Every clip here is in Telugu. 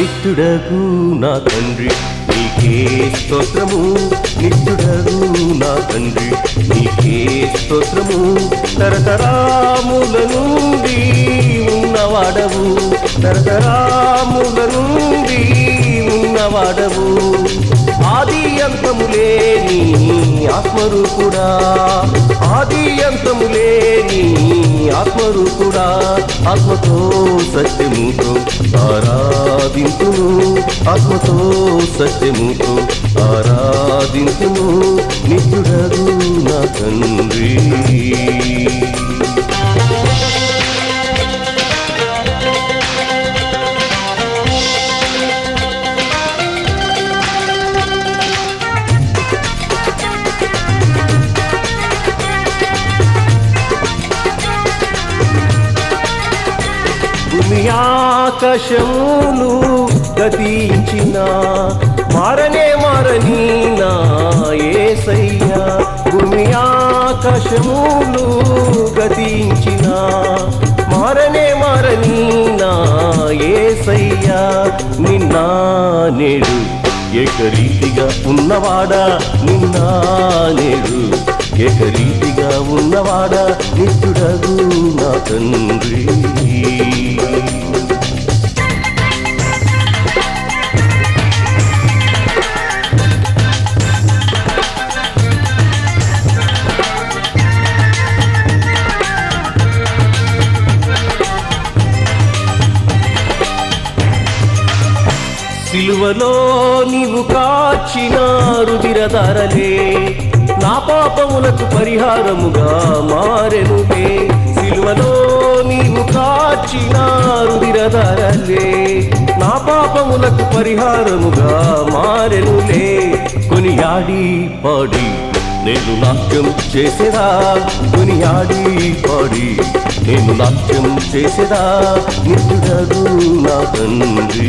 నిత్యుడగు నా తండ్రి నీకే స్తోత్రము. నిత్యుడగు నా తండ్రి నీకే స్తోత్రము. తరతరాముల నుండి ఉన్నవాడవు, తరతరాముల నుండి ఉన్నవాడవు. ఆది అంతము లేని ఆత్మరూపుడా, ఆది అంతము లేని ఆత్మరూపుడా, ఆత్మతో సత్యముతో ఆరాధింతును, ఆత్మతో సత్యముతో ఆరాధింతును. నిత్యుడగు నా తండ్రి. భూమి ఆకాశములు గతించిన మారనే మారని నా యేసయ్యా. భూమి ఆకాశములు గతించిన మారనే మారని నా యేసయ్యా. నిన్న నేడు ఏకరీతిగా ఉన్నవాడా, నిన్న నేడు ఏకరీతిగా ఉన్నవాడా, నిత్యుడగు నా తండ్రి. సిలువలో నీవు కాచిన రుధిరధారలే నా పాపములకు పరిహారముగా మారెనులే. సిలువలో నీవు కాచిన రుధిరధారలే నా పాపములకు పరిహారముగా మారెనులే. కొనియాడి పాడి నేను నాట్యం చేసేదా, కొనియాడి పాడి నేను నాట్యం చేసేదా, నిత్యుడగు నా తండ్రి.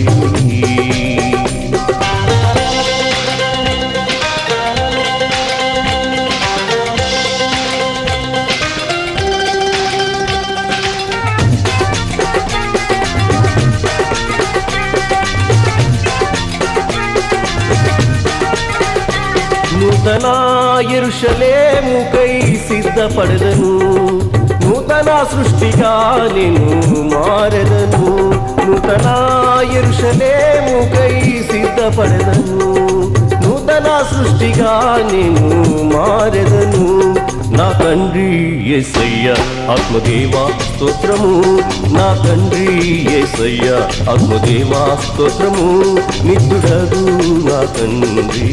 నూతన యెరూషలేముకై సిద్ధపడదను, నూతన సృష్టిగా నేను మారెదను. నూతన యెరూషలేముకై సిద్ధపడదను, నూతన సృష్టిగా నేను మారెదను. నా తండ్రి యేసయ్య ఆత్మదేవా స్తోత్రము, నా తండ్రి యేసయ్య ఆత్మదేవా స్తోత్రము. నిత్యుడగు నా తండ్రి,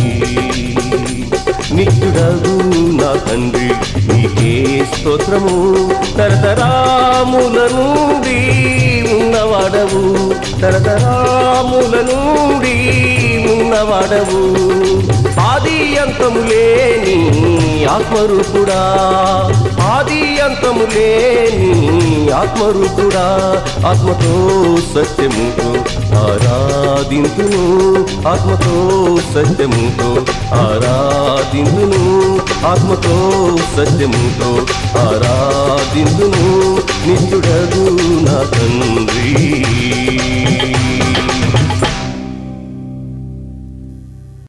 నిత్యుడగు నా తండ్రి నీకే స్తోత్రము. తరతరాముల నుండి ఉన్నవాడవు, తరతరాముల నుండి ఉన్నవాడవు. ఆది అంతము లేని ఆత్మరూపుడా, ఆది అంతము లేని ఆత్మరూపుడా, ఆత్మతో సత్యముతో ఆరాధింతును, ఆత్మతో సత్యముతో ఆరాధింతును, ఆత్మతో సత్యముతో ఆరాధింతును. నిత్యుడగు నా తండ్రి.